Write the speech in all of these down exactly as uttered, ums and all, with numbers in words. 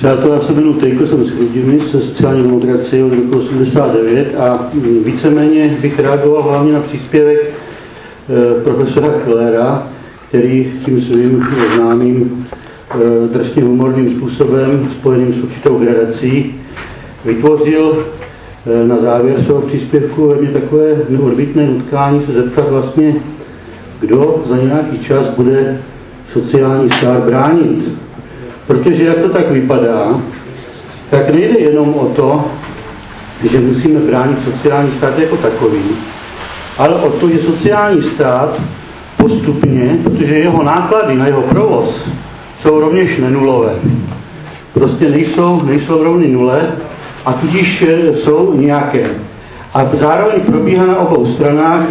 Přátelé, já jsem jmenuji Tejko, jsem z Chrudimi, ze sociální demokracie od roku osmdesát devět a víceméně bych reagoval hlavně na příspěvek e, profesora Kellera, který tím svým známým e, drsně humorným způsobem spojeným s určitou gradací vytvořil e, na závěr svého příspěvku ve mně takové neodbytné nutkání se zeptat vlastně, kdo za nějaký čas bude sociální stát bránit. Protože jak to tak vypadá, tak nejde jenom o to, že musíme bránit sociální stát jako takový, ale o to, že sociální stát postupně, protože jeho náklady na jeho provoz jsou rovněž nenulové. Prostě nejsou, nejsou rovny nule a tudíž jsou nějaké. A zároveň probíhá na obou stranách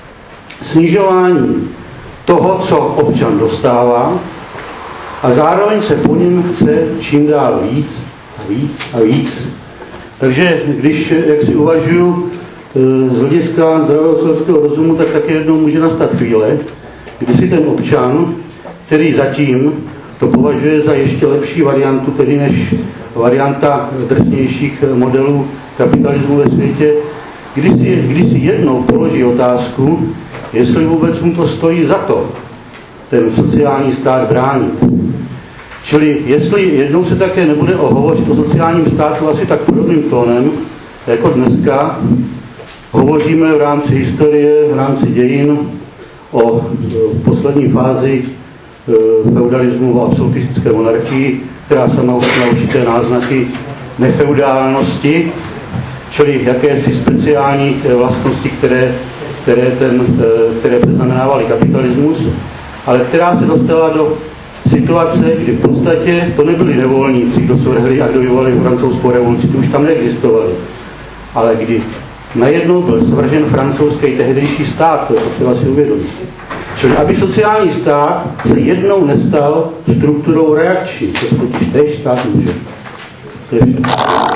snižování toho, co občan dostává, a zároveň se po něm chce čím dál víc a víc a víc. Takže když jak si uvažuju z hlediska zdravého selského rozumu, tak taky jednou může nastat chvíle, kdy si ten občan, který zatím to považuje za ještě lepší variantu, tedy než varianta drsnějších modelů kapitalismu ve světě, kdy si, kdy si jednou položí otázku, jestli vůbec mu to stojí za to, ten sociální stát bránit. Čili jestli jednou se také nebude hovořit o sociálním státu asi tak podobným tónem, jako dneska hovoříme v rámci historie, v rámci dějin o poslední fázi feudalismu a absolutistické monarchii, která sama už má určité náznaky nefeudálnosti, čili jakési speciální vlastnosti, které, které, ten, které předznamenávaly kapitalismus, ale která se dostala do situace, kdy v podstatě to nebyli nevolníci, kdo svrhli a kdo vyvolali francouzskou revoluci, ty už tam neexistovali. Ale kdy najednou byl svržen francouzský tehdejší stát, to je potřeba si uvědomit. Čili aby sociální stát se jednou nestal strukturou reakční, to se totiž též stát může. To je všechno.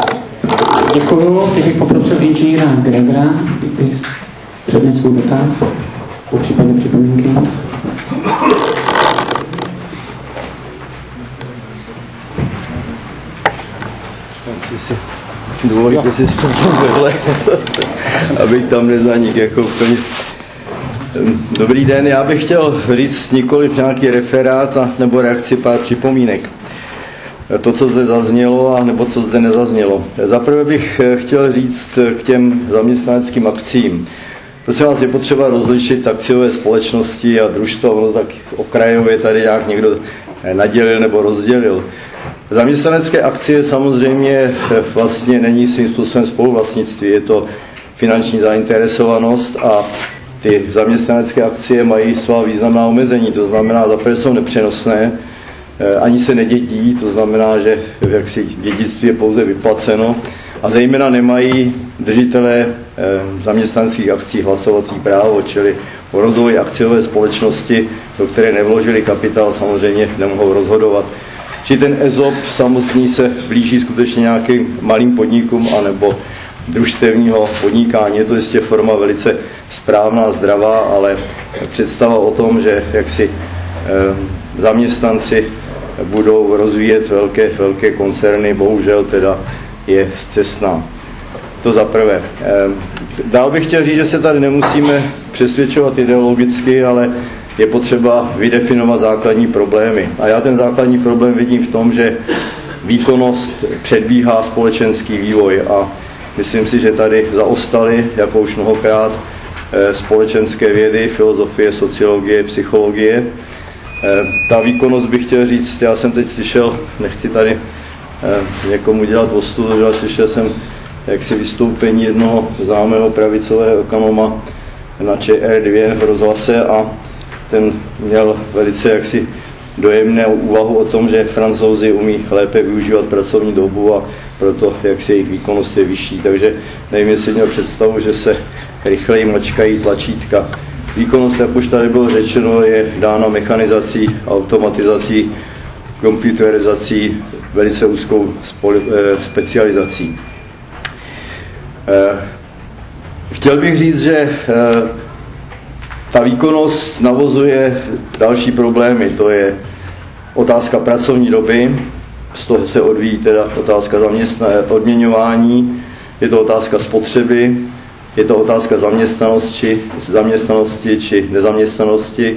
Děkuju. Teď bych poprosil inženýra Gregora, který přednes svůj dotaz, po případě připomínky. Si dovolíte si stůl vedle, abych tam nezanik jako úplně. Dobrý den, já bych chtěl říct nikoliv nějaký referát a, nebo reakci pár připomínek. To, co zde zaznělo, a nebo co zde nezaznělo. Zaprvé bych chtěl říct k těm zaměstnaneckým akcím. Prosím vás, je potřeba rozlišit akciové společnosti a družstva, ono tak okrajově tady nějak někdo nadělil nebo rozdělil. Zaměstnanecké akcie samozřejmě vlastně není svým způsobem spoluvlastnictví, je to finanční zainteresovanost a ty zaměstnanecké akcie mají svá významná omezení, to znamená, zaprvé jsou nepřenosné, ani se nedědí, to znamená, že jaksi dědictví je pouze vyplaceno a zejména nemají držitelé zaměstnaneckých akcí hlasovací právo, čili o rozvoji akciové společnosti, do které nevložili kapitál, samozřejmě nemohou rozhodovat. Či ten ESOP samotný se blíží skutečně nějakým malým podnikům anebo družstevního podnikání. Je to jistě forma velice správná, zdravá, ale představa o tom, že jaksi e, zaměstnanci budou rozvíjet velké, velké koncerny, bohužel teda je scestná. To za prvé. E, dál bych chtěl říct, že se tady nemusíme přesvědčovat ideologicky, ale je potřeba vydefinovat základní problémy. A já ten základní problém vidím v tom, že výkonnost předbíhá společenský vývoj a myslím si, že tady zaostaly, jako už mnohokrát, společenské vědy, filozofie, sociologie, psychologie. Ta výkonnost bych chtěl říct, já jsem teď slyšel, nechci tady někomu dělat ostudu, ale slyšel jsem jaksi vystoupení jednoho známého pravicového ekonoma na Č R dva v rozhlase a ten měl velice jaksi dojemnou úvahu o tom, že Francouzi umí lépe využívat pracovní dobu a proto jaksi jejich výkonnost je vyšší. Takže nevím, jestli měl představu, že se rychleji mačkají tlačítka. Výkonnost, jak už tady bylo řečeno, je dána mechanizací, automatizací, komputerizací, velice úzkou specializací. Chtěl bych říct, že ta výkonnost navozuje další problémy, to je otázka pracovní doby, z toho se odvíjí teda otázka zaměstnání, odměňování, je to otázka spotřeby, je to otázka zaměstnanosti, zaměstnanosti či nezaměstnanosti,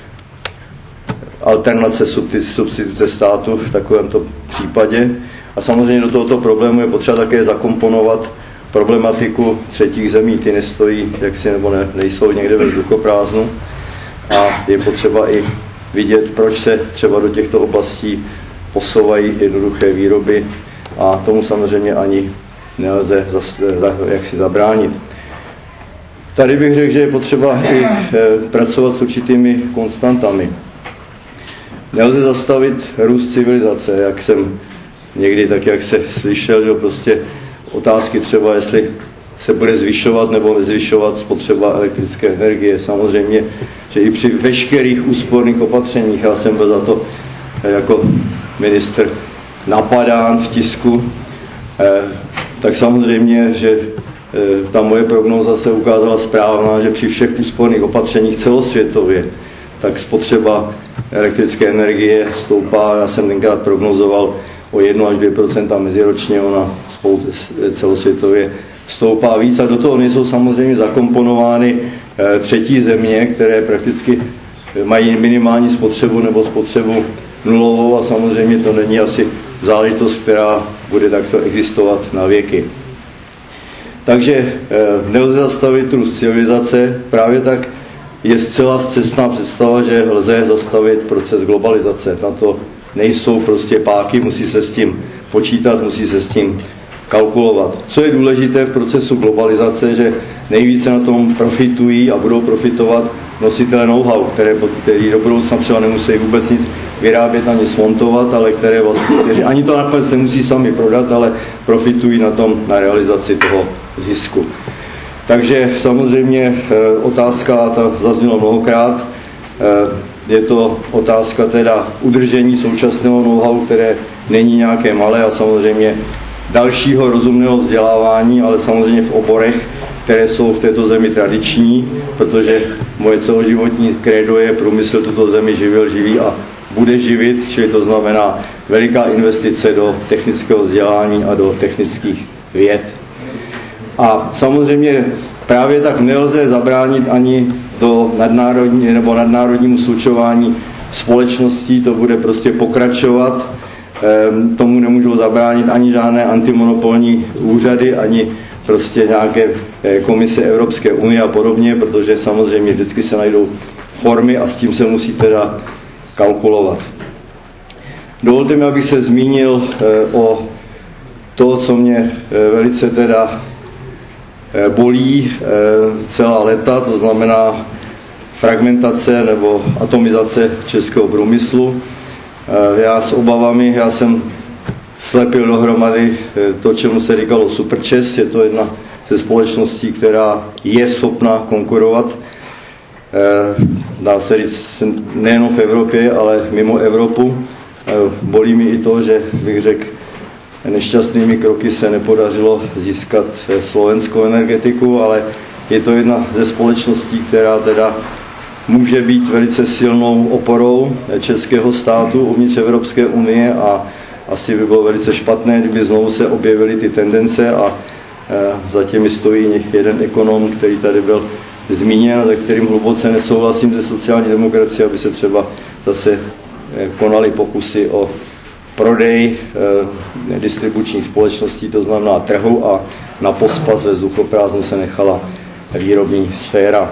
alternace substituce státu v takovémto případě. A samozřejmě do tohoto problému je potřeba také zakomponovat problematiku třetích zemí. Ty nestojí jaksi nebo ne, nejsou někde ve vzduchoprázdnu a je potřeba i vidět, proč se třeba do těchto oblastí posouvají jednoduché výroby a tomu samozřejmě ani nelze zas, jaksi zabránit. Tady bych řekl, že je potřeba i e, pracovat s určitými konstantami. Nelze zastavit růst civilizace, jak jsem někdy tak, jak se slyšel, že prostě otázky třeba, jestli se bude zvyšovat nebo nezvyšovat spotřeba elektrické energie. Samozřejmě, že i při veškerých úsporných opatřeních, já jsem byl za to jako ministr napadán v tisku, eh, tak samozřejmě, že eh, ta moje prognóza se ukázala správná, že při všech úsporných opatřeních celosvětově, tak spotřeba elektrické energie stoupá. Já jsem tenkrát prognozoval o jedna až dvě procenta meziročně, ona celosvětově stoupá víc a do toho nejsou samozřejmě zakomponovány e, třetí země, které prakticky mají minimální spotřebu nebo spotřebu nulovou a samozřejmě to není asi záležitost, která bude takto existovat na věky. Takže e, nelze zastavit růst civilizace, právě tak je zcela scestná představa, že lze zastavit proces globalizace. Na to nejsou prostě páky, musí se s tím počítat, musí se s tím kalkulovat. Co je důležité v procesu globalizace, že nejvíce na tom profitují a budou profitovat nositele know-how, které, který do budoucna třeba nemusí vůbec nic vyrábět ani smontovat, ale které vlastně, kteří ani to nakonec nemusí sami prodat, ale profitují na tom, na realizaci toho zisku. Takže samozřejmě otázka, ta zazněla mnohokrát, je to otázka teda udržení současného know-how, které není nějaké malé a samozřejmě dalšího rozumného vzdělávání, ale samozřejmě v oborech, které jsou v této zemi tradiční, protože moje celoživotní krédo je průmysl tuto zemi živil, živí a bude živit, čili to znamená veliká investice do technického vzdělání a do technických věd. A samozřejmě právě tak nelze zabránit ani do nadnárodní nebo nadnárodnímu slučování společností, to bude prostě pokračovat. Ehm, tomu nemůžou zabránit ani žádné antimonopolní úřady, ani prostě nějaké eh, komise Evropské unie a podobně, protože samozřejmě vždycky se najdou formy a s tím se musí teda kalkulovat. Dovolte mi, abych se zmínil eh, o to, co mě eh, velice teda bolí celá léta, to znamená fragmentace nebo atomizace českého průmyslu. Já s obavami, já jsem slepil dohromady to, čemu se říkalo Superčes, je to jedna ze společností, která je schopna konkurovat, dá se říct nejen v Evropě, ale mimo Evropu. Bolí mi i to, že bych řekl, nešťastnými kroky se nepodařilo získat slovenskou energetiku, ale je to jedna ze společností, která teda může být velice silnou oporou českého státu uvnitř Evropské unie a asi by bylo velice špatné, kdyby znovu se objevily ty tendence a za těmi stojí jeden ekonom, který tady byl zmíněn, za kterým hluboce nesouhlasím ze sociální demokracie, aby se třeba zase konaly pokusy o prodej eh, distribučních společností, to znamená trhu, a na pospas ve vzduchoprázdnu se nechala výrobní sféra.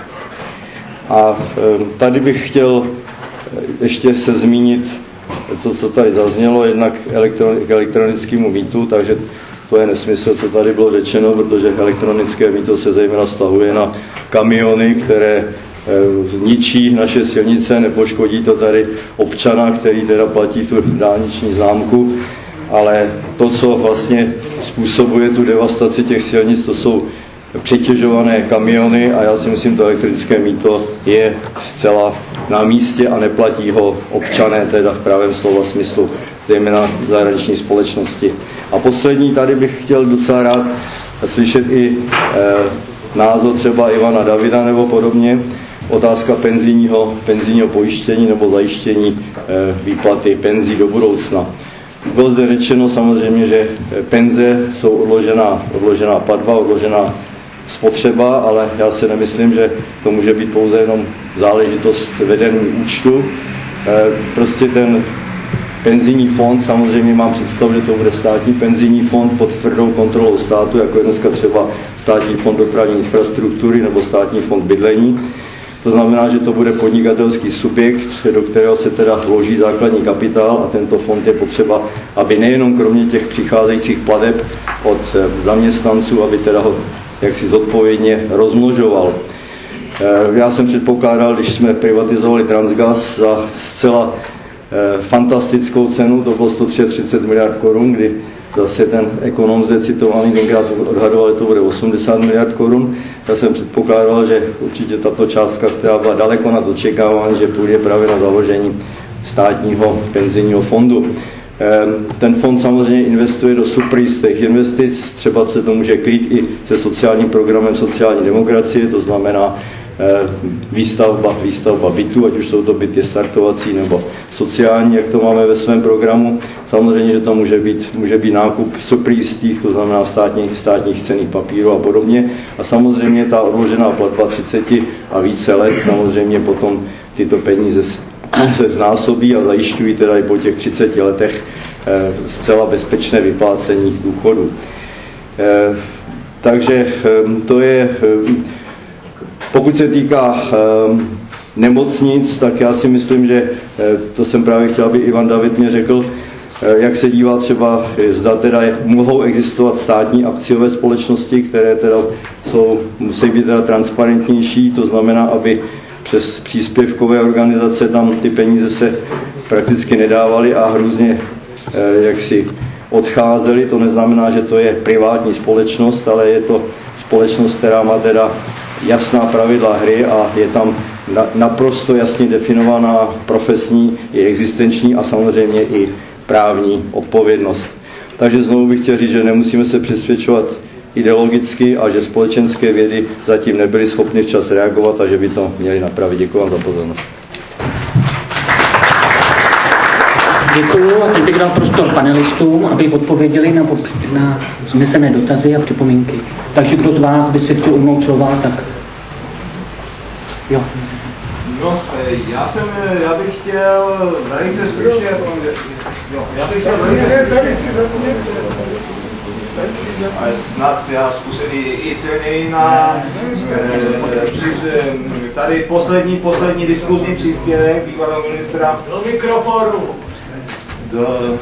A eh, tady bych chtěl ještě se zmínit to, co tady zaznělo, jednak elektron, k elektronickému mýtu, takže to je nesmysl, co tady bylo řečeno, protože elektronické mýto se zejména vztahuje na kamiony, které ničí naše silnice, nepoškodí to tady občana, který teda platí tu dálniční známku, ale to, co vlastně způsobuje tu devastaci těch silnic, to jsou přetěžované kamiony a já si myslím, to elektrické mýto je zcela na místě a neplatí ho občané, teda v pravém slova smyslu, zejména zahraniční společnosti. A poslední, tady bych chtěl docela rád slyšet i e, názor třeba Ivana Davida nebo podobně, otázka penzijního, penzijního pojištění nebo zajištění e, výplaty penzí do budoucna. Bylo zde řečeno samozřejmě, že penze jsou odložená, odložená platba, odložená spotřeba, ale já si nemyslím, že to může být pouze jenom záležitost vedení účtu. Prostě ten penzijní fond, samozřejmě mám představu, že to bude státní penzijní fond pod tvrdou kontrolou státu, jako je dneska třeba státní fond dopravní infrastruktury nebo státní fond bydlení. To znamená, že to bude podnikatelský subjekt, do kterého se teda vloží základní kapitál a tento fond je potřeba, aby nejenom kromě těch přicházejících plateb od zaměstnanců, aby teda ho jaksi zodpovědně rozmnožoval. Já jsem předpokládal, když jsme privatizovali Transgas za zcela fantastickou cenu, to bylo sto třicet miliard korun, kdy zase ten ekonom zde citovaný tenkrát odhadoval, že to bude osmdesát miliard korun. Já jsem předpokládal, že určitě tato částka, která byla daleko nad očekávání, že půjde právě na založení státního penzijního fondu. Ten fond samozřejmě investuje do superjistých investic, třeba se to může krýt i se sociálním programem sociální demokracie, to znamená výstavba, výstavba bytů, ať už jsou to byty startovací nebo sociální, jak to máme ve svém programu. Samozřejmě, že to může být, může být nákup superjistých, to znamená státních, státních cenných papírů a podobně. A samozřejmě ta odložená platba třicet a více let, samozřejmě potom tyto peníze se znásobí a zajišťují teda i po těch třiceti letech eh, zcela bezpečné vyplácení důchodu. Eh, takže eh, to je, eh, pokud se týká eh, nemocnic, tak já si myslím, že eh, to jsem právě chtěl, aby Ivan David mě řekl, eh, jak se dívá třeba, zda teda mohou existovat státní akciové společnosti, které teda jsou, musí být teda transparentnější, to znamená, aby přes příspěvkové organizace tam ty peníze se prakticky nedávaly a hrůzně eh, jaksi odcházely. To neznamená, že to je privátní společnost, ale je to společnost, která má teda jasná pravidla hry a je tam na, naprosto jasně definovaná profesní i existenční a samozřejmě i právní odpovědnost. Takže znovu bych chtěl říct, že nemusíme se přesvědčovat ideologicky a že společenské vědy zatím nebyly schopny včas reagovat a že by to měli napravit. Děkuji vám za pozornost. Děkuji a teď bych dal prostor panelistům, aby odpověděli na, na vznesené dotazy a připomínky. Takže kdo z vás by si chtěl ujmout slova, tak jo. No, já jsem, já bych chtěl velice stručně, jo, já bych chtěl velice stručně, ale snad já zkusím i silněji na e, tady poslední, poslední diskuzní příspěvek bývalého ministra do mikrofonu. Do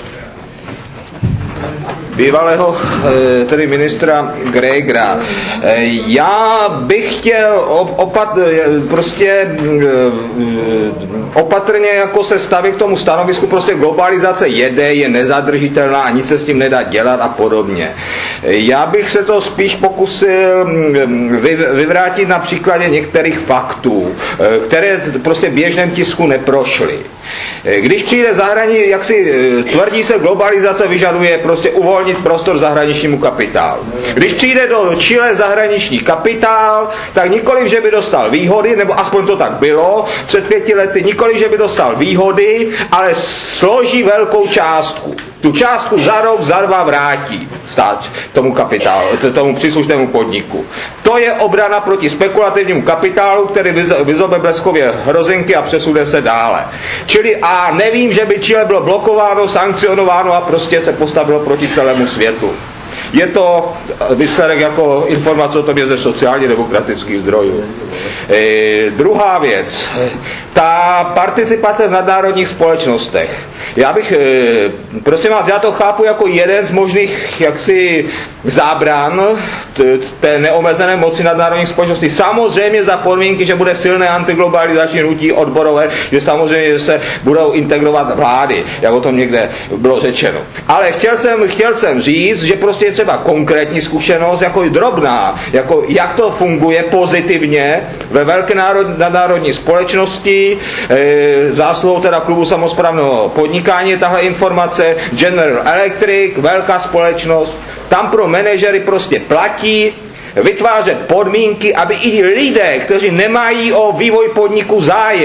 bývalého tedy ministra Gregera. Já bych chtěl opat, prostě opatrně jako se stavit k tomu stanovisku, prostě globalizace jede, je nezadržitelná a nic se s tím nedá dělat a podobně. Já bych se to spíš pokusil vyvrátit na příkladě některých faktů, které prostě v běžném tisku neprošly. Když přijde zahraničí, jak si tvrdí se, globalizace vyžaduje prostě uvolnit prostor zahraničnímu kapitálu. Když přijde do Chile zahraniční kapitál, tak nikoliv, že by dostal výhody, nebo aspoň to tak bylo před pěti lety, nikoliv, že by dostal výhody, ale složí velkou částku. Tu částku za rok, za dva vrátí stát tomu kapitálu, tomu příslušnému podniku. To je obrana proti spekulativnímu kapitálu, který vyzobe bleskově hrozinky a přesune se dále. Čili a nevím, že by Chile bylo blokováno, sankcionováno a prostě se postavilo proti celému světu. Je to výsledek jako informace o tom je ze sociálně demokratických zdrojů. E, druhá věc, ta participace v nadnárodních společnostech. Já bych, e, prosím vás, já to chápu jako jeden z možných jaksi zábran t, té neomezené moci nadnárodních společností. Samozřejmě za podmínky, že bude silné antiglobalizační hnutí odborové, že samozřejmě že se budou integrovat vlády, jak o tom někde bylo řečeno. Ale chtěl jsem, chtěl jsem říct, že prostě je třeba konkrétní zkušenost, jako drobná, jako jak to funguje pozitivně ve velké národ, nadnárodní společnosti, e, zásluhou teda klubu samosprávného podnikání, tahle informace, General Electric, velká společnost, tam pro manažery prostě platí vytvářet podmínky, aby i lidé, kteří nemají o vývoj podniku zájem,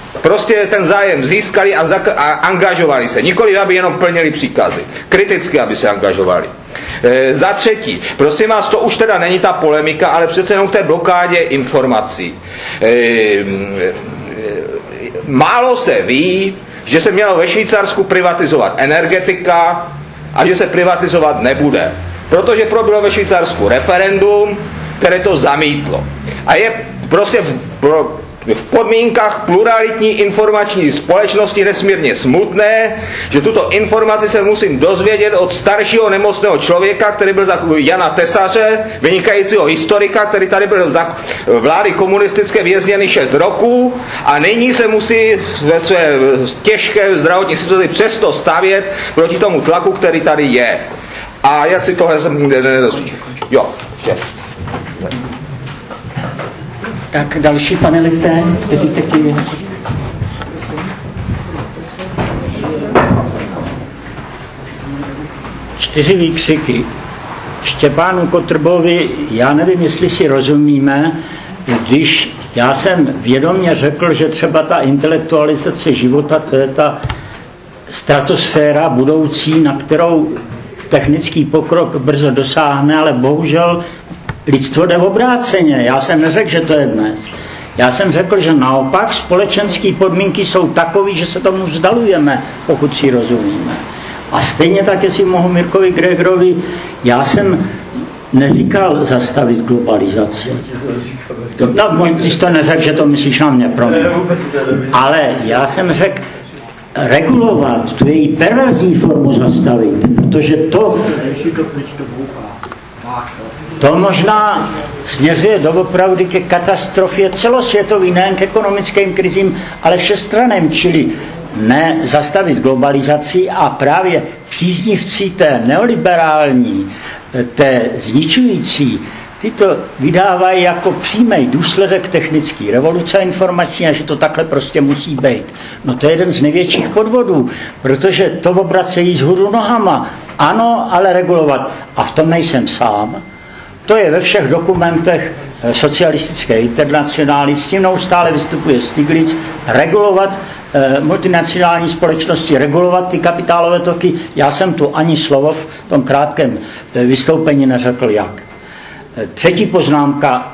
prostě ten zájem získali a, zak- a angažovali se. Nikoli, aby jenom plnili příkazy. Kriticky, aby se angažovali. E, za třetí, prosím vás, to už teda není ta polemika, ale přece jenom k té blokádě informací. E, e, málo se ví, že se mělo ve Švýcarsku privatizovat energetika a že se privatizovat nebude. Protože proběhlo ve Švýcarsku referendum, které to zamítlo. A je prostě v, pro, v podmínkách pluralitní informační společnosti nesmírně smutné, že tuto informaci se musím dozvědět od staršího nemocného člověka, který byl za Jana Tesaře, vynikajícího historika, který tady byl za vlády komunistické vězněný šest roků a nyní se musí ve své těžké zdravotní situaci přesto stavět proti tomu tlaku, který tady je. A jak si tohle nedozví. Jo, vše. Tak další panelisté, kteří se chtějí vyjádřit. Čtyři výkřiky. Štěpánu Kotrbovi, já nevím, jestli si rozumíme, když já jsem vědomě řekl, že třeba ta intelektualizace života, to je ta stratosféra budoucí, na kterou technický pokrok brzo dosáhne, ale bohužel lidstvo jde obráceně. Já jsem neřekl, že to je dnes. Já jsem řekl, že naopak společenské podmínky jsou takové, že se tomu vzdalujeme, pokud si rozumíme. A stejně tak, jestli mohu Mirkovi Gregerovi, já jsem neříkal zastavit globalizaci. No, ty jsi to neřekl, že to myslíš na mě, promiň. Ale já jsem řekl, regulovat, tu její perverzní formu zastavit, protože to to možná směřuje doopravdy ke katastrofě celosvětový, nejen k ekonomickým krizím, ale všestranným, čili ne zastavit globalizaci a právě příznivci té neoliberální, té zničující, ty to vydávají jako přímý důsledek technické revoluce informační a že to takhle prostě musí být. No to je jeden z největších podvodů, protože to obracejí vzhůru nohama. Ano, ale regulovat. A v tom nejsem sám. To je ve všech dokumentech socialistické internacionály, s tím neustále vystupuje Stiglitz, regulovat eh, multinacionální společnosti, regulovat ty kapitálové toky. Já jsem tu ani slovo v tom krátkém eh, vystoupení neřekl jak. Třetí poznámka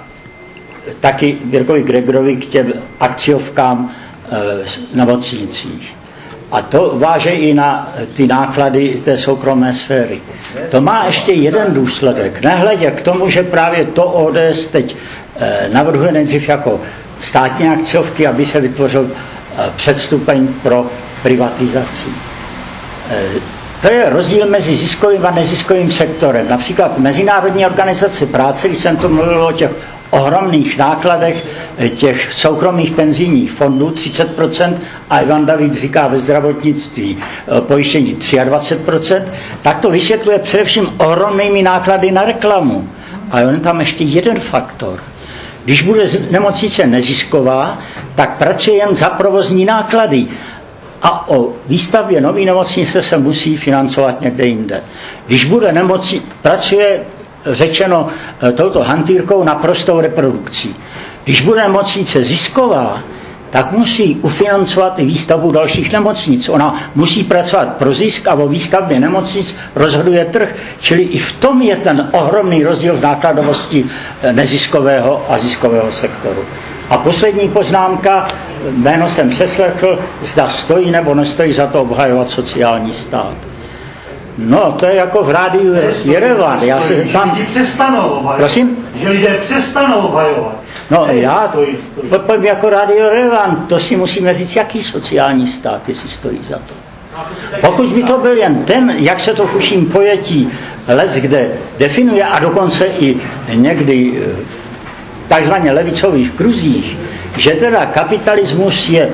taky Mirkovi Gregerovi k těm akciovkám e, na nemocnicích. A to váže i na ty náklady té soukromé sféry. To má ještě jeden důsledek. Nehledě k tomu, že právě to O D S teď e, navrhuje nejdřív jako státní akciovky, aby se vytvořil e, předstupeň pro privatizaci. E, To je rozdíl mezi ziskovým a neziskovým sektorem. Například Mezinárodní organizace práce, když jsem to mluvil o těch ohromných nákladech těch soukromých penzijních fondů, třicet procent, a Ivan David říká ve zdravotnictví pojištění dvacet tři procent, tak to vysvětluje především ohromnými náklady na reklamu. A on tam ještě jeden faktor. Když bude nemocnice nezisková, tak pracuje jen za provozní náklady. A o výstavbě nový nemocnice se musí financovat někde jinde. Když bude nemocnice, pracuje, řečeno touto hantýrkou, na prostou reprodukcí. Když bude nemocnice zisková, tak musí ufinancovat i výstavbu dalších nemocnic. Ona musí pracovat pro zisk a o výstavbě nemocnic rozhoduje trh. Čili i v tom je ten ohromný rozdíl v nákladovosti neziskového a ziskového sektoru. A poslední poznámka, jméno jsem přeslechl, zda stojí nebo nestojí za to obhajovat sociální stát. No, to je jako v rádiu Jerevan. Já se tam... Že lidi přestanou obhajovat. Prosím? Že lidé přestanou obhajovat. No, já povím jako rádio Jerevan, to si musíme říct, jaký sociální stát, jestli stojí za to. Pokud by to byl jen ten, jak se to v uším pojetí lec kde definuje a dokonce i někdy takzvaně levicových kruzích, že teda kapitalismus je e,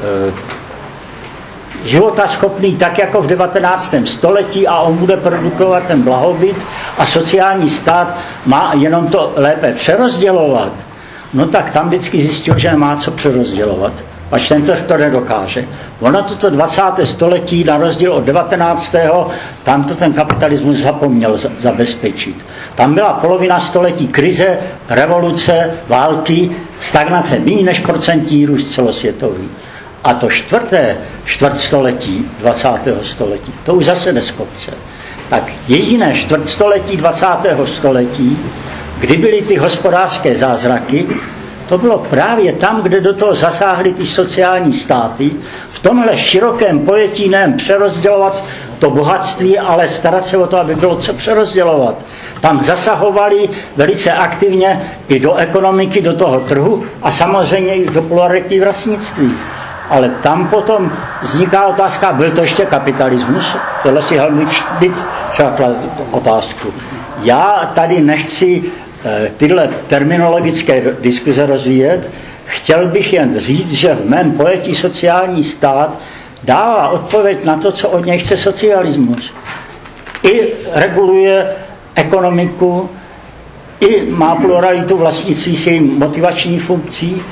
životaschopný tak jako v devatenáctém století a on bude produkovat ten blahobyt a sociální stát má jenom to lépe přerozdělovat, no tak tam vždycky zjistil, že nemá co přerozdělovat. Pač ten trh to nedokáže. Ono toto dvacáté století, na rozdíl od devatenáctého tam to ten kapitalismus zapomněl zabezpečit. Tam byla polovina století krize, revoluce, války, stagnace, méně než procentní růst celosvětový. A to čtvrté čtvrtstoletí dvacátého století, to už zase neskopce. Tak jediné čtvrtstoletí dvacátého století, kdy byly ty hospodářské zázraky, to bylo právě tam, kde do toho zasáhly ty sociální státy, v tomhle širokém pojetí nejen přerozdělovat to bohatství, ale starat se o to, aby bylo co přerozdělovat. Tam zasahovali velice aktivně i do ekonomiky, do toho trhu a samozřejmě i do plurality vlastnictví. Ale tam potom vzniká otázka, byl to ještě kapitalismus? Tohle si Helmut Schmidt třeba otázku. Já tady nechci eh, tyhle terminologické diskuze rozvíjet, chtěl bych jen říct, že v mém pojetí sociální stát dává odpověď na to, co od něj chce socialismus. I reguluje ekonomiku, i má pluralitu vlastnictví s její motivační funkcí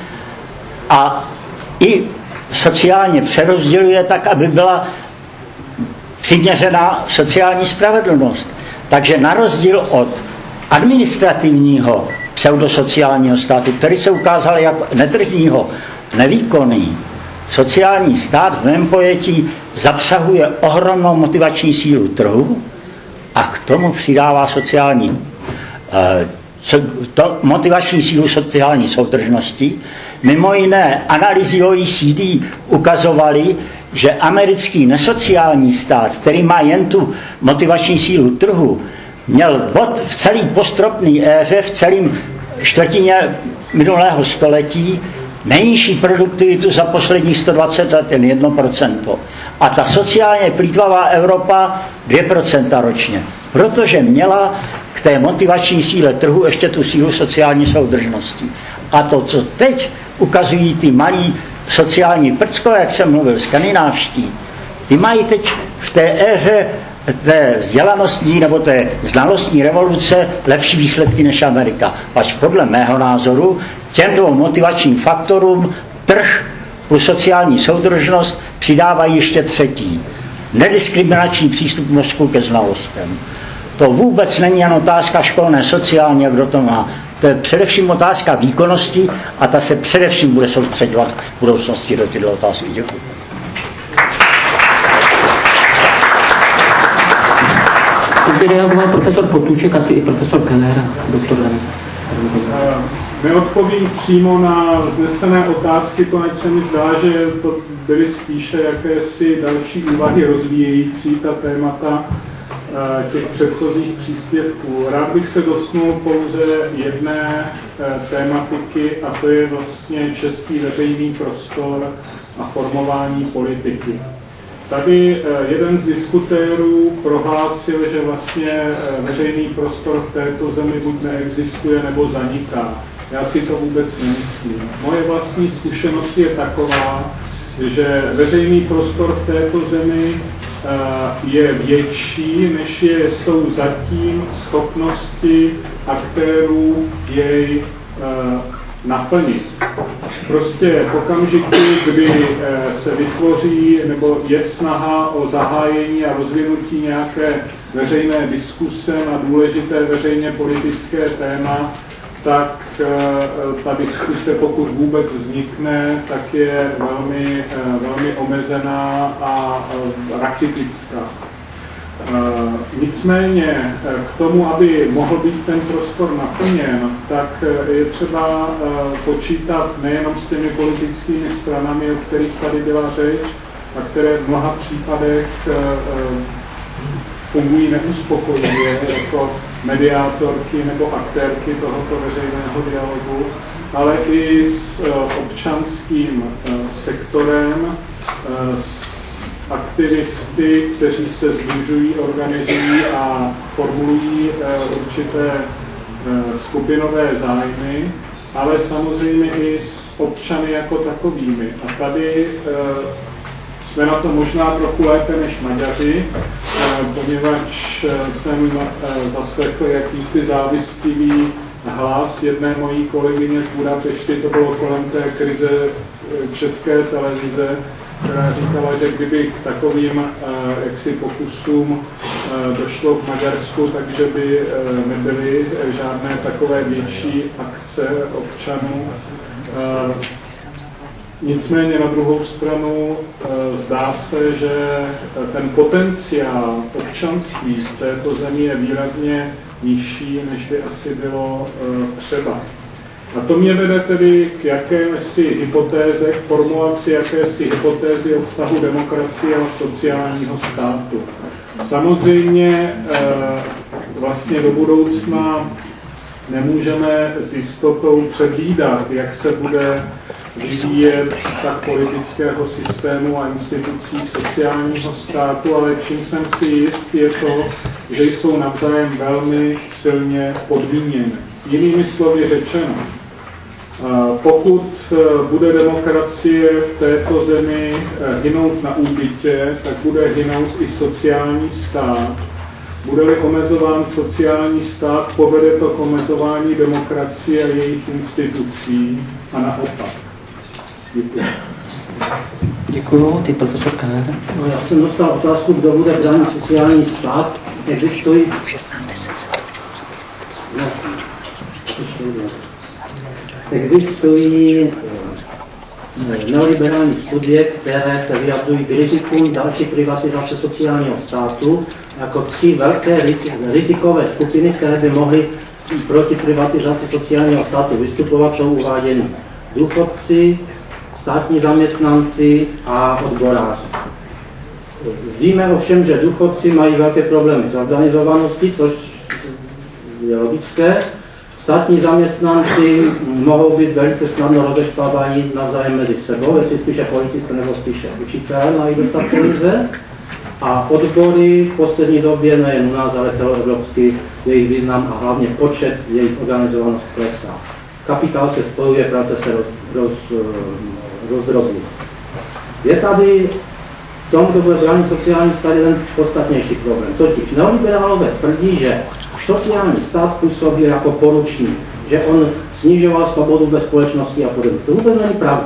a i sociálně přerozděluje tak, aby byla přiměřená sociální spravedlnost. Takže na rozdíl od administrativního pseudosociálního státu, který se ukázal jako netržního, nevýkonný, sociální stát v mém pojetí zapřahuje ohromnou motivační sílu trhu a k tomu přidává sociální eh, to, motivační sílu sociální soudržnosti. Mimo jiné analýzy O E C D ukazovaly, že americký nesociální stát, který má jen tu motivační sílu trhu, měl bod v celý postropný éře, v celém čtvrtině minulého století nejnižší produktivitu za posledních sto dvacet let, jen jedno procento. A ta sociálně plýtvavá Evropa dvě procenta ročně. Protože měla k té motivační síle trhu ještě tu sílu sociální soudržnosti. A to, co teď ukazují ty malí sociální prckové, jak jsem mluvil, skandinávští, ty mají teď v té éře té vzdělanostní nebo té znalostní revoluce lepší výsledky než Amerika. Až podle mého názoru těm dvou motivačním faktorům trh plus sociální soudržnost přidávají ještě třetí. Nediskriminační přístup mozku ke znalostem. To vůbec není jen otázka školné sociální, jak kdo to má. To je především otázka výkonnosti a ta se především bude soustředovat v budoucnosti do tyto otázky. Děkuji. Teď by reagoval profesor Potůček, asi i profesor Keller, doktor Len. Neodpovím přímo na vznesené otázky, poněvadž se mi zdá, že to byly spíše jakési další úvahy rozvíjející ta témata těch předchozích příspěvků. Rád bych se dotknul pouze jedné tématiky, a to je vlastně český veřejný prostor a formování politiky. Tady jeden z diskutérů prohlásil, že vlastně veřejný prostor v této zemi buď neexistuje, nebo zaniká. Já si to vůbec nemyslím. Moje vlastní zkušenost je taková, že veřejný prostor v této zemi je větší, než je, jsou zatím schopnosti aktérů jej naplnit. Prostě v okamžiku, kdy se vytvoří nebo je snaha o zahájení a rozvinutí nějaké veřejné diskuse na důležité veřejně politické téma, tak ta diskuse, pokud vůbec vznikne, tak je velmi, velmi omezená a rachitická. Nicméně k tomu, aby mohl být ten prostor naplněn, tak je třeba počítat nejenom s těmi politickými stranami, o kterých tady byla řeč, a které v mnoha případech fungují neuspokojivě jako mediátorky nebo aktérky tohoto veřejného dialogu, ale i s občanským sektorem, s aktivisty, kteří se sdružují, organizují a formulují určité skupinové zájmy, ale samozřejmě i s občany jako takovými. A tady jsme na to možná trochu lépe než Maďaři, poněvadž jsem zaslechl jakýsi závistivý hlas jedné mojí kolegyně z Budapešti, to bylo kolem té krize České televize, která říkala, že kdyby k takovým jaksi pokusům došlo v Maďarsku, takže by nebyly žádné takové větší akce občanů. Nicméně na druhou stranu zdá se, že ten potenciál občanství v této zemi je výrazně nižší, než by asi bylo třeba. A to mě vede tedy k jakési hypotéze, k formulaci jakési hypotézy o vztahu demokracie a sociálního státu. Samozřejmě vlastně do budoucna nemůžeme s jistotou předvídat, jak se bude vyvíjet vztah politického systému a institucí sociálního státu, ale čím jsem si jist, je to, že jsou navzájem velmi silně podmíněny. Jinými slovy řečeno, pokud bude demokracie v této zemi hynout na úbytě, tak bude hynout i sociální stát. Bude-li omezován sociální stát, povede to k omezování demokracie a jejich institucí a naopak. Děkuji. Děkuju. Ty profesor Kahler. No, já jsem dostal otázku, kdo bude bránit sociální stát. Existují... Existují neoliberální studie, které se vyjadřují k rizikům další privatizace sociálního státu jako tři velké rizikové skupiny, které by mohly proti privatizaci sociálního státu vystupovat, jsou uváděny důchodci, státní zaměstnanci a odboráři. Víme ovšem, že důchodci mají velké problémy s organizovaností, což je logické. Státní zaměstnanci mohou být velice snadno rozešpáváni navzájem mezi sebou, jestli spíše policista nebo spíše učitel mají dostat peníze. A odbory v poslední době nejen u nás, ale celoevropský jejich význam a hlavně počet jejich organizovanost klesá. Kapitál se spojuje, práce se roz, roz, rozdrobí. Je tady v tom, kdo bude bránit sociální stát, jeden podstatnější problém. Totiž neoliberálové tvrdí, že sociální stát působí jako poručník, že on snižoval svobodu ve společnosti a podobně. To vůbec není pravda.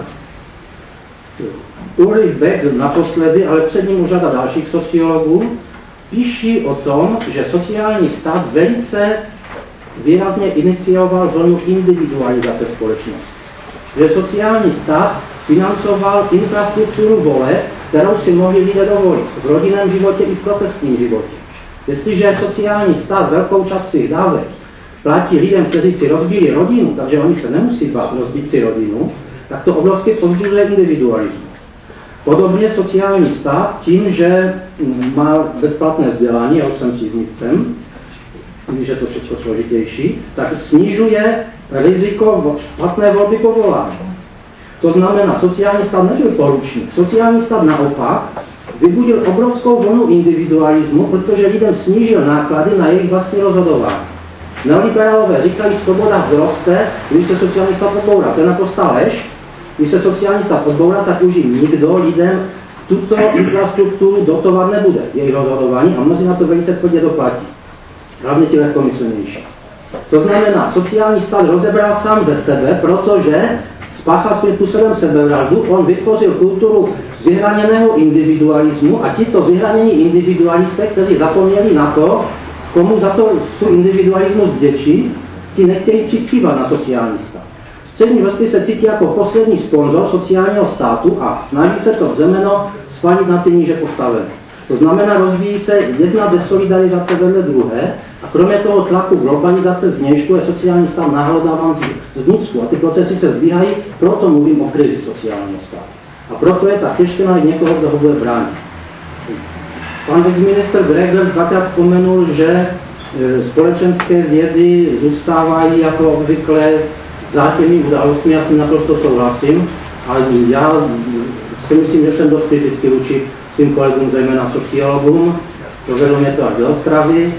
Ulrich Beck naposledy, ale před ním už řada dalších sociologů, píší o tom, že sociální stát velice výrazně inicioval vlnu individualizace společnosti. Že sociální stát financoval infrastrukturu voleb, kterou si mohli lidé dovolit v rodinném životě i v profesním životě. Jestliže sociální stát velkou část svých dávek platí lidem, kteří si rozbili rodinu, takže oni se nemusí bát rozbít si rodinu, tak to obrovsky povzbuzuje individualismus. Podobně sociální stát tím, že má bezplatné vzdělání, já už jsem příznivcem, když je to všechno složitější, tak snižuje riziko špatné volby povolání. To znamená, sociální stát nebyl poručník. Sociální stát naopak vybudil obrovskou vlnu individualismu, protože lidem snížil náklady na jejich vlastní rozhodování. Neoliberálové říkají, svoboda vzroste, když se sociální stát odbourá. To je naprostá lež. Když se sociální stát odbourá, tak už jim nikdo lidem tuto infrastrukturu dotovat nebude, jejich rozhodování, a mnozí na to velice tvrdě doplatí. Hlavně ti lehkomyslnější. To znamená, sociální stát rozebral sám ze sebe, protože spáchal svým způsobem sebevraždu, on vytvořil kulturu vyhraněného individualismu a tito vyhranění individualisté, kteří zapomněli na to, komu za to svůj individualismus vděčí, ti nechtějí přispívat na sociální stát. Střední vrstvy se cítí jako poslední sponzor sociálního státu a snaží se to břemeno svalit na ty níže postavené. To znamená, rozvíjí se jedna desolidarizace vedle druhé a kromě toho tlaku globalizace zvnějšku je sociální stát nahlodáván zvnitřku a ty procesy se zvíhají, proto mluvím o krizi sociálního státu. A proto je tak těžké najít někoho, kdo ho bude bránit. Pan ex-ministr Greger dvakrát vzpomenul, že společenské vědy zůstávají jako obvykle zátěmí událostmi, já s tím naprosto souhlasím, ale já si myslím, že jsem dost kriticky vůči svým kolegům, zejména sociologům, dovedlo mě to až do Ostravy.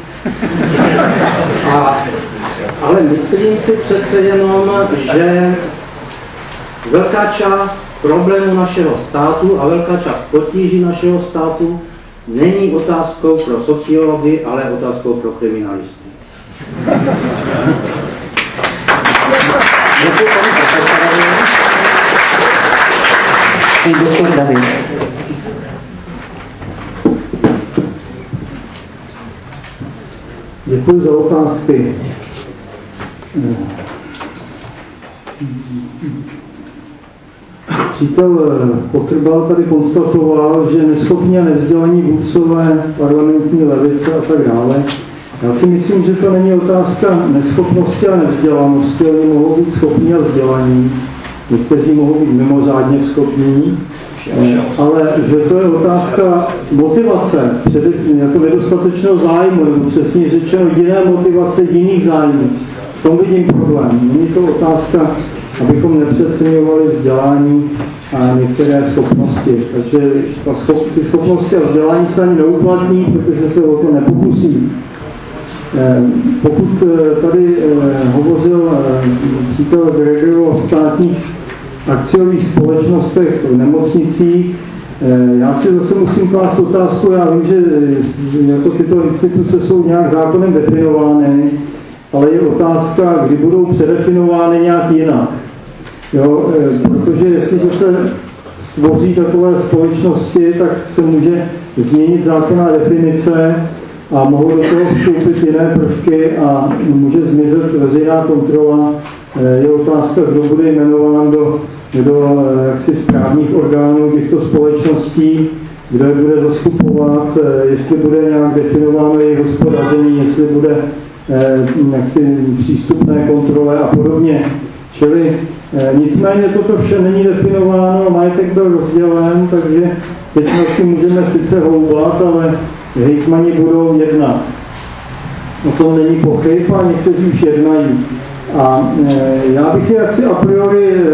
A, ale myslím si přece jenom, že velká část problémů našeho státu a velká část potíží našeho státu není otázkou pro sociologii, ale otázkou pro kriminalisty. Děkuji panu profesorovi. Doktor David. Děkuji za otázky. přítel Potrbal tady konstatoval, že neschopní a nevzdělaní vůdcové parlamentní levice a tak dále. Já si myslím, že to není otázka neschopnosti a nevzdělanosti, oni mohou být schopní a vzdělaní, někteří mohou být mimořádně schopní, ale že to je otázka motivace, jako nedostatečného zájmu, nebo přesně řečeno jiné motivace jiných zájmů. V tom vidím problém. Není to otázka, abychom nepřeceňovali vzdělání a některé schopnosti. Takže ty schopnosti a vzdělání se ani neuplatní, protože se o to nepokusí. Pokud tady hovořil přítel Gregory o státních akciových společnostech v nemocnicích, já si zase musím klást otázku, já vím, že jako tyto instituce jsou nějak zákonem definovány, ale je otázka, kdy budou předefinovány nějak jinak. Jo, protože jestliže se stvoří takové společnosti, tak se může změnit zákonná definice a mohou do toho vstoupit jiné prvky a může zmizet veřejná kontrola. Je otázka, kdo bude jmenován do, do jaksi správních orgánů těchto společností, kdo je bude zastupovat, jestli bude nějak definováno jejich hospodaření, jestli bude jaksi přístupné kontrole a podobně. Čili nicméně toto vše není definováno, majetek byl rozdělen, takže teď s tím můžeme sice houbat, ale hejtmani budou jednat. O tom není pochyb a někteří už jednají. A e, já bych je jaksi a priori e,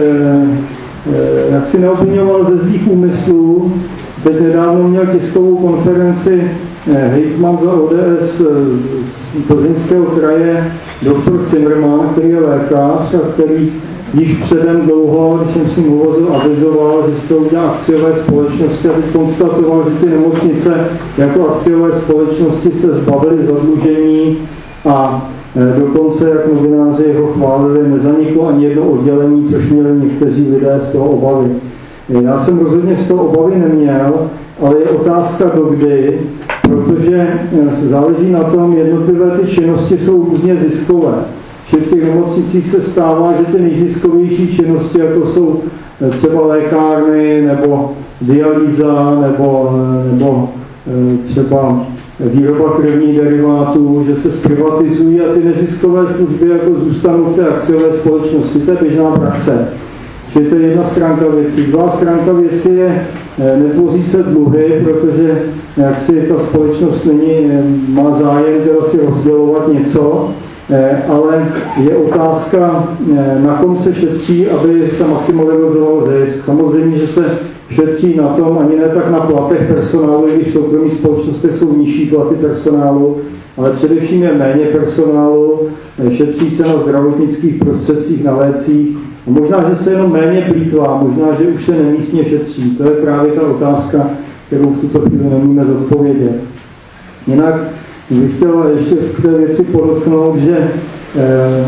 e, jaksi neobvinoval ze zlých úmyslů. Teď nedávno měl tiskovou konferenci e, hejtman za O D S z Plzeňského kraje doktor Zimmermann, který je lékař a který již předem dlouho, když jsem s ním hovořil, avizoval, že se to udělá akciové společnosti a teď konstatoval, že ty nemocnice jako akciové společnosti se zbavily zadlužení a e, dokonce, jak novináři ho chválili, nezaniklo ani jedno oddělení, což měli někteří lidé z toho obavy. Já jsem rozhodně z toho obavy neměl, ale je otázka dokdy, protože záleží na tom, jednotlivé ty činnosti jsou různě ziskové. Že v těch nemocnicích se stává, že ty nejziskovější činnosti, jako jsou třeba lékárny, nebo dialýza, nebo, nebo třeba výroba krevních derivátů, že se zprivatizují a ty neziskové služby jako zůstanou v té akciové společnosti. To je běžná praxe. Čili to je jedna stránka věcí. Druhá stránka věcí je, netvoří se dluhy, protože jak si ta společnost není, má zájem teda si rozdělovat něco, ale je otázka, na kom se šetří, aby se maximalizoval zisk. Samozřejmě, že se šetří na tom, ani ne tak na platech personálu, když v soukromých společnostech jsou nižší platy personálu, ale především je méně personálu, šetří se na zdravotnických prostředcích, na lécích. A možná, že se jenom méně plýtvá, možná, že už se nemístně šetří. To je právě ta otázka, kterou v tuto chvíli nemůžeme zodpovědět. Jinak bych chtěl ještě v té věci podotknout, že eh,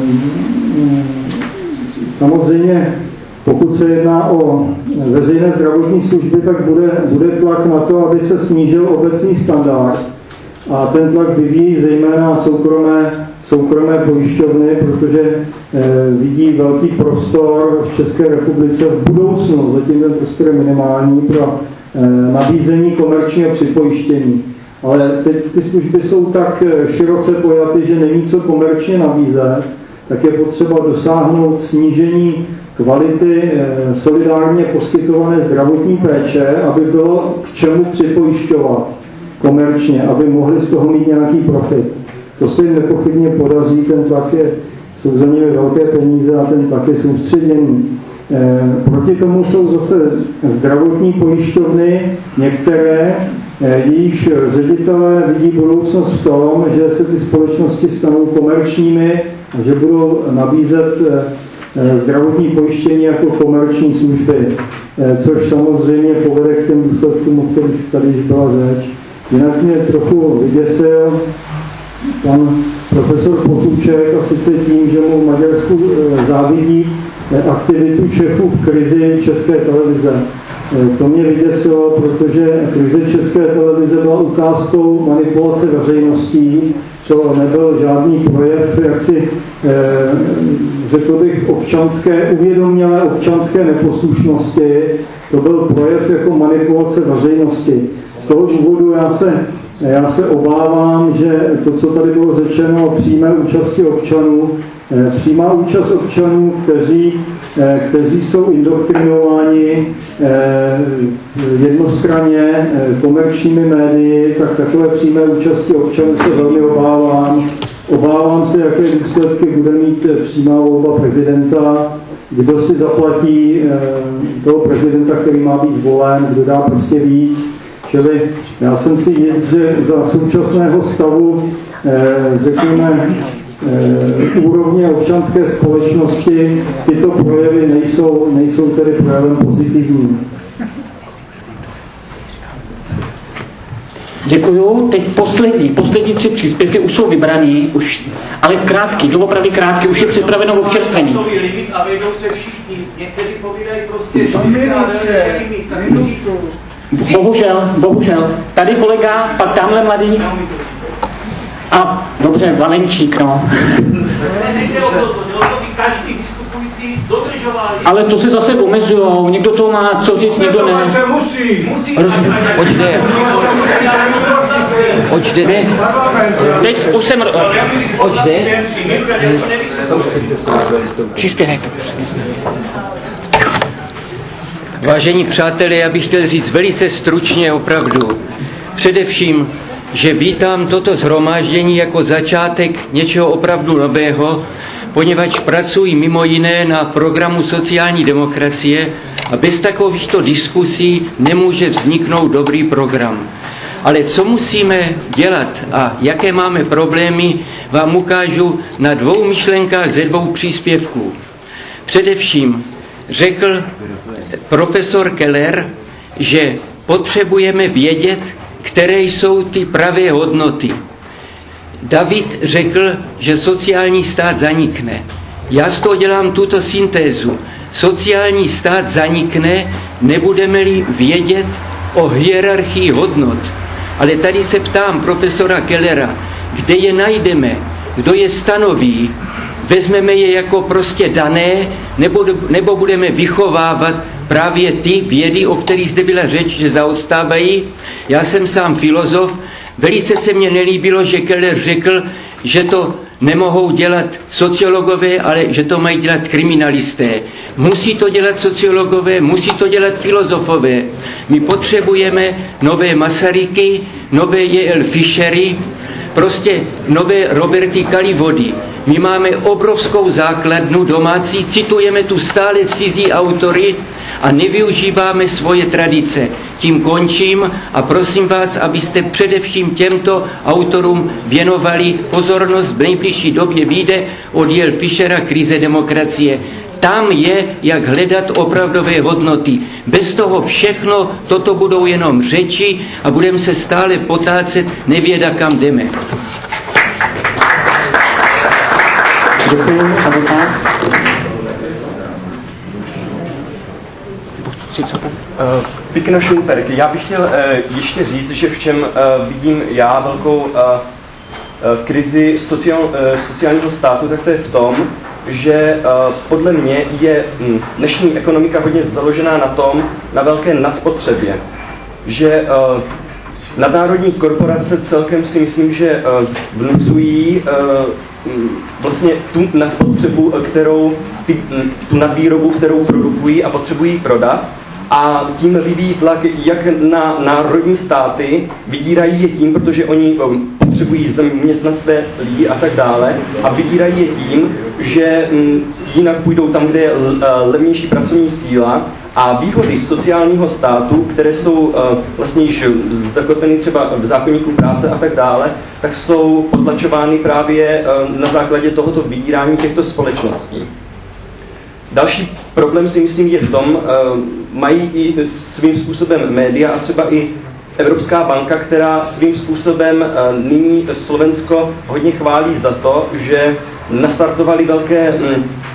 samozřejmě pokud se jedná o veřejné zdravotní služby, tak bude, bude tlak na to, aby se snížil obecný standard. A ten tlak vyvíjí zejména soukromé, soukromé pojišťovny, protože eh, vidí velký prostor v České republice v budoucnu, zatím ten prostor je minimální, pro eh, nabízení komerčního připojištění. Ale teď ty služby jsou tak široce pojaty, že není co komerčně nabízet, tak je potřeba dosáhnout snížení kvality solidárně poskytované zdravotní péče, aby bylo k čemu připojišťovat komerčně, aby mohli z toho mít nějaký profit. To se jim nepochybně podaří, ten tlak je, jsou za nimi velké peníze a ten tlak je soustředěný. E, proti tomu jsou zase zdravotní pojišťovny, některé, jejichž ředitelé vidí budoucnost v tom, že se ty společnosti stanou komerčními a že budou nabízet zdravotní pojištění jako komerční služby, což samozřejmě povede k těm důsledkům, o kterých tady již byla řeč. Jinak mě trochu vyděsil pan profesor Potůček, a sice tím, že mu v Maďarsku závidí aktivitu Čechů v krizi České televize. To mě vyděsilo, protože krize České televize byla ukázkou manipulace veřejností. To nebyl žádný projev, jak si řekl bych, občanské, uvědomělé občanské neposlušnosti. To byl projev jako manipulace veřejnosti. Z toho důvodu já se, já se obávám, že to, co tady bylo řečeno o přímé účasti občanů, přímá účast občanů, kteří, kteří jsou indoktrinováni jednostranně komerčními médii, tak takové přímé účasti občanů se velmi obávám. Obávám se, jaké důsledky bude mít přímá volba prezidenta, kdo si zaplatí toho prezidenta, který má být zvolen, kdo dá prostě víc. Čili já jsem si jist, že za současného stavu, řekněme, úrovně občanské společnosti tyto projevy nejsou, nejsou tedy projevem pozitivním. Děkuju. Teď poslední, poslední tři příspěvky už jsou vybraný, už, ale krátký, doopravdy krátký, už je připraveno občerstvení. Limit a vejdou se všichni. Někteří povídají prostě limit. Bohužel, bohužel. Tady kolega, pak tamhle mladý. A dobře, Valenčík, no. Ale to se zase omezujou, někdo to má co říct, někdo ne. Musí, musí. Pojďte. Pojďte. Teď už jsem... Pojďte. Příspěvek. Vážení přátelé, já bych chtěl říct velice stručně opravdu. Především, že vítám toto shromáždění jako začátek něčeho opravdu nového, poněvadž pracuji mimo jiné na programu sociální demokracie a bez takovýchto diskusí nemůže vzniknout dobrý program. Ale co musíme dělat a jaké máme problémy, vám ukážu na dvou myšlenkách ze dvou příspěvků. Především řekl profesor Keller, že potřebujeme vědět, které jsou ty pravé hodnoty. David řekl, že sociální stát zanikne. Já z toho dělám tuto syntézu. Sociální stát zanikne, nebudeme-li vědět o hierarchii hodnot. Ale tady se ptám profesora Kellera, kde je najdeme, kdo je stanoví, vezmeme je jako prostě dané, nebo, nebo budeme vychovávat právě ty vědy, o kterých zde byla řeč, že zaostávají. Já jsem sám filozof, velice se mně nelíbilo, že Keller řekl, že to nemohou dělat sociologové, ale že to mají dělat kriminalisté. Musí to dělat sociologové, musí to dělat filozofové. My potřebujeme nové Masaryky, nové J L Fischery, prostě nové Roberty Kalivody. My máme obrovskou základnu domácí, citujeme tu stále cizí autory a nevyužíváme svoje tradice. Tím končím a prosím vás, abyste především těmto autorům věnovali pozornost. V nejbližší době vyjde od J L Fischera Krize demokracie. Tam je, jak hledat opravdové hodnoty. Bez toho všechno, toto budou jenom řeči a budeme se stále potácet, nevěda, kam jdeme. Děkuji a dotaz. Pěkná Šumperk, já bych chtěl uh, ještě říct, že v čem uh, vidím já velkou uh, uh, krizi sociál, uh, sociálního státu, tak to je v tom, že uh, podle mě je um, dnešní ekonomika hodně založená na tom, na velké nadspotřebě. Že uh, nadnárodní korporace celkem si myslím, že uh, vnucují uh, vlastně tu nadspotřebu, kterou, ty, tu nadvýrobu, kterou produkují a potřebují prodat. A tím vyvíjí tlak jak na národní státy, vydírají je tím, protože oni potřebují zaměstnat své lidi a tak dále, a vydírají je tím, že jinak půjdou tam, kde je levnější pracovní síla, a výhody sociálního státu, které jsou vlastně již zakotveny třeba v zákoníku práce a tak dále, tak jsou potlačovány právě na základě tohoto vydírání těchto společností. Další problém si myslím je v tom, mají i svým způsobem média a třeba i Evropská banka, která svým způsobem nyní Slovensko hodně chválí za to, že nastartovali velké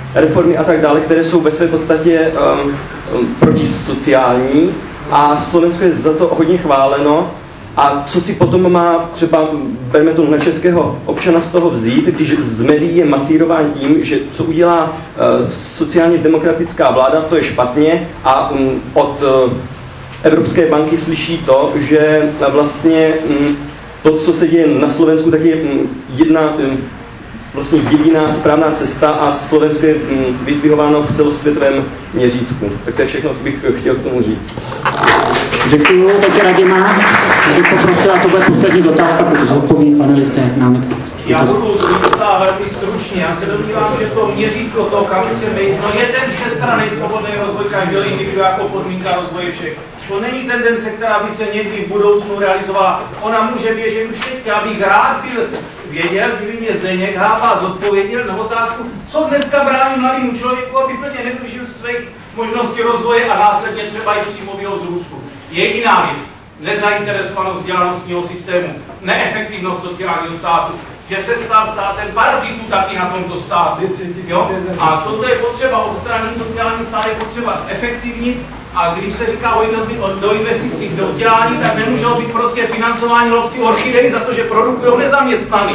reformy a tak dále, které jsou ve své podstatě um, um, protisociální a Slovensko je za to hodně chváleno. A co si potom má třeba, berme to na českého občana z toho vzít, když z médií je masírován tím, že co udělá uh, sociálně demokratická vláda, to je špatně a um, od uh, Evropské banky slyší to, že uh, vlastně um, to, co se děje na Slovensku, tak je um, jedna um, vlastně jediná správná cesta a Slovensko je um, vyzdvihováno v celosvětovém měřítku. Tak to je všechno, co bych chtěl k tomu říct. Děkuju, teď Radima. Bych poprosila, to bude poslední dotázka, protože odpoví panelisté námitky. Já budu zůstat velmi stručně. Já se domnívám, že to měřítko, to, kam chceme jít, no je ten všestranný svobodný rozvoj každého individua jako podmínka rozvoje všech. To není tendence, která by se někdy v budoucnu realizovala. Ona může běžet už teď. Já bych rád byl věděl, kdyby mě Zdeněk Hába zodpověděl na otázku, co dneska brání mladému člověku, aby plně nevyužil svých možností rozvoje a následně třeba i příjmového vzrůstu. Jediná věc. Nezainteresovanost vzdělanostního systému, neefektivnost sociálního státu, že se stal státem parazitů taky na tomto státu. Jo? A toto je potřeba odstranit, sociální stát je potřeba zefektivnit a když se říká o, o do investicích do vzdělání, tak nemůžou být prostě financování lovci orchidej za to, že produkují nezaměstnaný.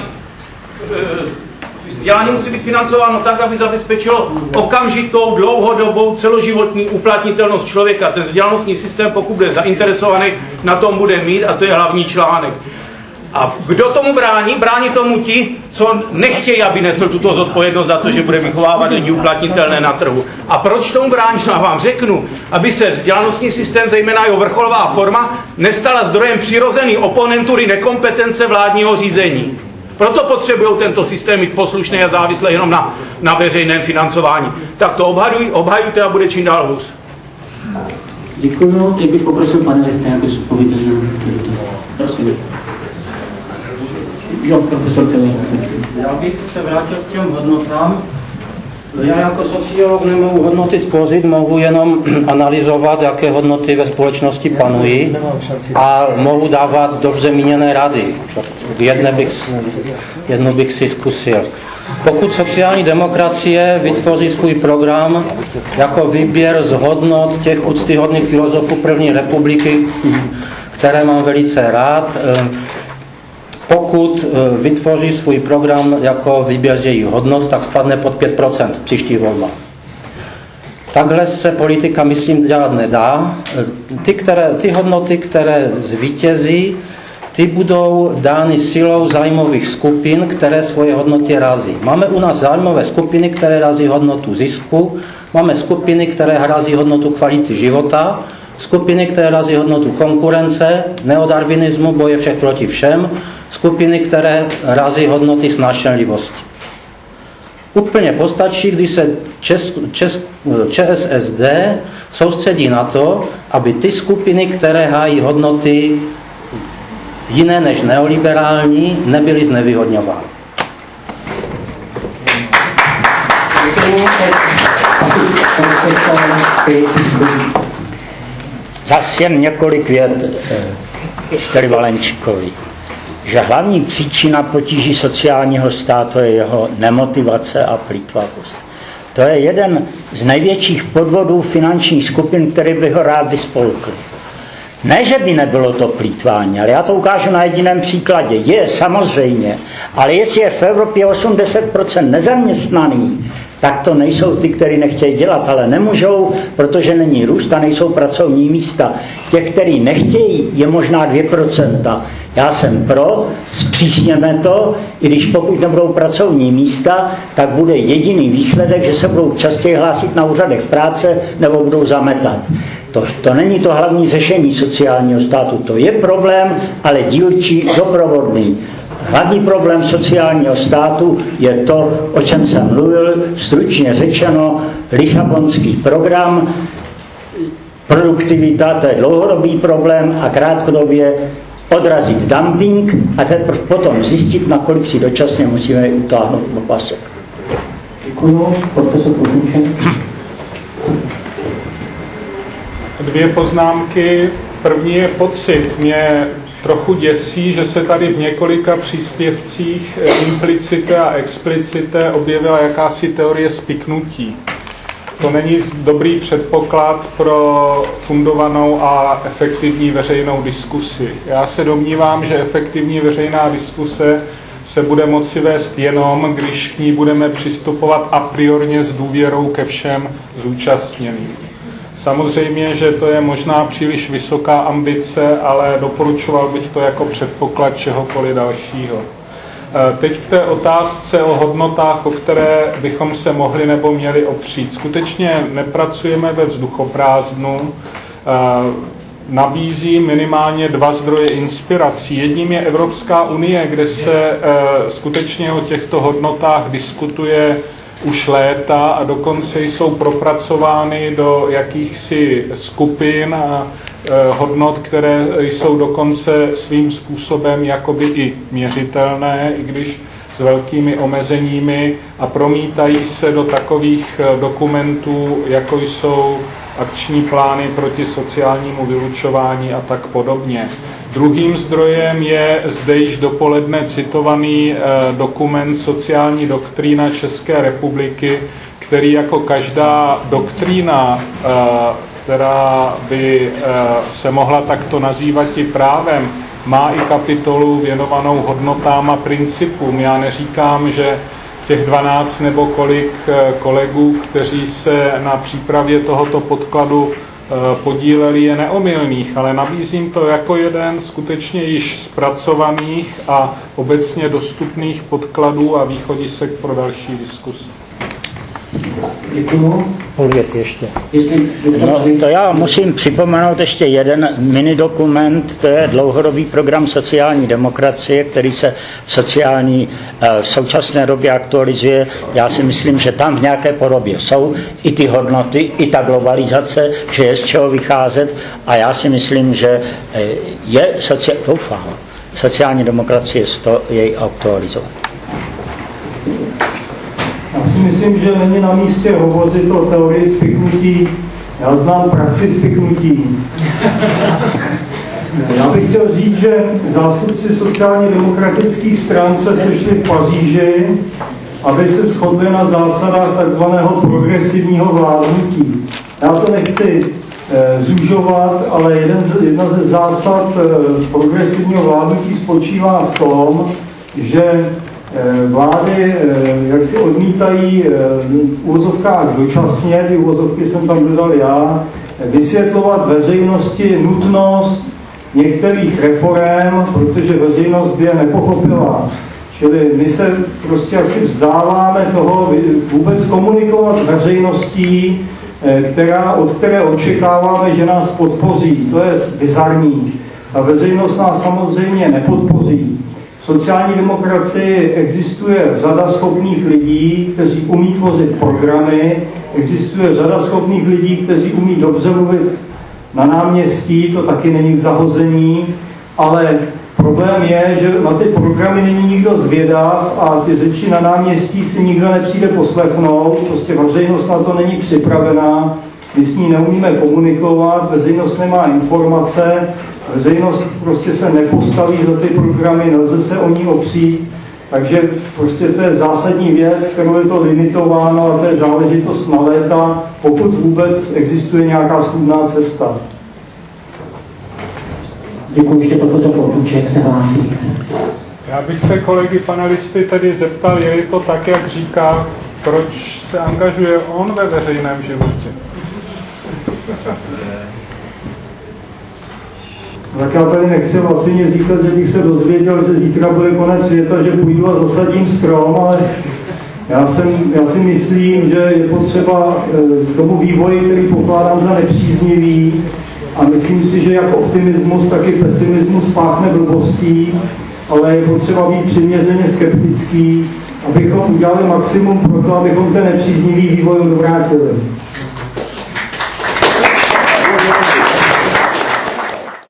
Vzdělání musí být financováno tak, aby zabezpečilo okamžitou, dlouhodobou, celoživotní uplatnitelnost člověka. Ten vzdělanostní systém, pokud bude zainteresovaný, na tom bude mít a to je hlavní článek. A kdo tomu brání? Brání tomu ti, co nechtějí, aby nesl tuto zodpovědnost za to, že bude vychovávat lidi uplatnitelné na trhu. A proč tomu brání? Já vám řeknu, aby se vzdělanostní systém, zejména jeho vrcholová forma, nestala zdrojem přirozené oponentury nekompetence vládního řízení. Proto potřebují tento systém mít poslušný a závislý jenom na, na veřejném financování. Tak to obhajuj, obhajujte a bude čím dál hůř. Děkuji. Teď bych poprosil panelisté, aby se odpověděli na dotaz. Prosím. Jo, profesor Tele. Já bych se vrátil k těm hodnotám. Já jako sociolog nemohu hodnoty tvořit, mohu jenom analyzovat, jaké hodnoty ve společnosti panují a mohu dávat dobře míněné rady. Jedne bych, jednu bych si zkusil. Pokud sociální demokracie vytvoří svůj program jako výběr z hodnot těch úctyhodných filozofů první republiky, které mám velice rád, pokud vytvoří svůj program jako výběr z jejich hodnot, tak spadne pod pět procent v příští volbách. Takhle se politika, myslím, dělat nedá. Ty, které, ty hodnoty, které zvítězí, ty budou dány silou zájmových skupin, které svoje hodnoty razí. Máme u nás zájmové skupiny, které razí hodnotu zisku, máme skupiny, které razí hodnotu kvality života, skupiny, které razí hodnotu konkurence, neodarwinismu, boje všech proti všem, skupiny, které razí hodnoty snášenlivosti. Úplně postačí, když se čes, čes, ČSSD soustředí na to, aby ty skupiny, které hájí hodnoty jiné než neoliberální, nebyly znevýhodňovány. Zase jen několik vět Šteli Valenčíkovi, že hlavní příčina potíží sociálního státu je jeho nemotivace a plýtvavost. To je jeden z největších podvodů finančních skupin, který by ho rádi spolkli. Ne, že by nebylo to plýtvání, ale já to ukážu na jediném příkladě. Je, samozřejmě, ale jestli je v Evropě osmdesát procent nezaměstnaný, tak to nejsou ty, kteří nechtějí dělat, ale nemůžou, protože není růst a nejsou pracovní místa. Těch, kteří nechtějí, je možná dvě procenta. Já jsem pro, zpřísněme to, i když pokud nebudou pracovní místa, tak bude jediný výsledek, že se budou častěji hlásit na úřadech práce nebo budou zametat. To, to není to hlavní řešení sociálního státu. To je problém, ale dílčí, doprovodný. Hlavní problém sociálního státu je to, o čem jsem mluvil, stručně řečeno, Lisabonský program, produktivita, to je dlouhodobý problém a krátkodobě odrazit dumping a teprve potom zjistit, nakolik si dočasně musíme utáhnout opasek. Děkuji, profesor Podníček. Dvě poznámky. První je pocit. Mě trochu děsí, že se tady v několika příspěvcích implicité a explicité objevila jakási teorie spiknutí. To není dobrý předpoklad pro fundovanou a efektivní veřejnou diskusi. Já se domnívám, že efektivní veřejná diskuse se bude moci vést jenom, když k ní budeme přistupovat a priorně s důvěrou ke všem zúčastněným. Samozřejmě, že to je možná příliš vysoká ambice, ale doporučoval bych to jako předpoklad čehokoliv dalšího. Teď k té otázce o hodnotách, o které bychom se mohli nebo měli opřít. Skutečně nepracujeme ve vzduchoprázdnu. Nabízí minimálně dva zdroje inspirací. Jedním je Evropská unie, kde se skutečně o těchto hodnotách diskutuje už léta a dokonce jsou propracovány do jakýchsi skupin a hodnot, které jsou dokonce svým způsobem jakoby i měřitelné, i když s velkými omezeními, a promítají se do takových dokumentů, jako jsou akční plány proti sociálnímu vylučování a tak podobně. Druhým zdrojem je zde již dopoledne citovaný dokument Sociální doktrína České republiky, který jako každá doktrína, která by se mohla takto nazývat i právem, má i kapitolu věnovanou hodnotám a principům. Já neříkám, že těch dvanáct nebo kolik kolegů, kteří se na přípravě tohoto podkladu podíleli, je neomylných, ale nabízím to jako jeden skutečně již zpracovaných a obecně dostupných podkladů a východisek pro další diskuse. Děkuju. Půl věty ještě. Jestli, no, to já musím připomenout ještě jeden mini dokument, to je dlouhodobý program sociální demokracie, který se v sociální v současné době aktualizuje. Já si myslím, že tam v nějaké podobě jsou i ty hodnoty, i ta globalizace, že je z čeho vycházet, a já si myslím, že je socia- doufám, sociální demokracie z toho jej aktualizovat. Já si myslím, že není na místě hovořit o teorii spiknutí. Já znám praxi spiknutí. Já bych chtěl říct, že zástupci sociálně demokratických stran se sešli v Paříži, aby se shodli na zásadách takzvaného progresivního vládnutí. Já to nechci e, zužovat, ale jeden z, jedna ze zásad e, progresivního vládnutí spočívá v tom, že vlády jak si odmítají v úvozovkách dočasně, ty úvozovky jsem tam dodal já, vysvětlovat veřejnosti nutnost některých reforem, protože veřejnost by je nepochopila. Čili my se prostě jaksi vzdáváme toho vůbec komunikovat s veřejností, která, od které očekáváme, že nás podpoří. To je bizarní. A veřejnost nás samozřejmě nepodpoří. V sociální demokracii existuje řada schopných lidí, kteří umí tvořit programy, existuje řada schopných lidí, kteří umí dobře mluvit na náměstí, to taky není k zahození, ale problém je, že na ty programy není nikdo zvědav a ty řeči na náměstí si nikdo nepřijde poslechnout, prostě veřejnost na to není připravená, my s ní neumíme komunikovat, veřejnost nemá informace, veřejnost prostě se nepostaví za ty programy, nelze se o ní opřít, takže prostě to je zásadní věc, kterou je to limitováno a to je záležitost na léta, pokud vůbec existuje nějaká schůdná cesta. Děkuji, ještě profesor Potůček se hlásí. Já bych se kolegy panelisty tedy zeptal, je to tak, jak říká, proč se angažuje on ve veřejném životě? Tak já tady nechci vlastně říkat, že bych se dozvěděl, že zítra bude konec světa, že půjdu a zasadím strom, ale já, jsem, já si myslím, že je potřeba tomu vývoji, který pokládám za nepříznivý, a myslím si, že jak optimismus, tak i pesimismus páchne blbostí, ale je potřeba být přiměřeně skeptický, abychom udělali maximum pro to, abychom ten nepříznivý vývoj odvrátili.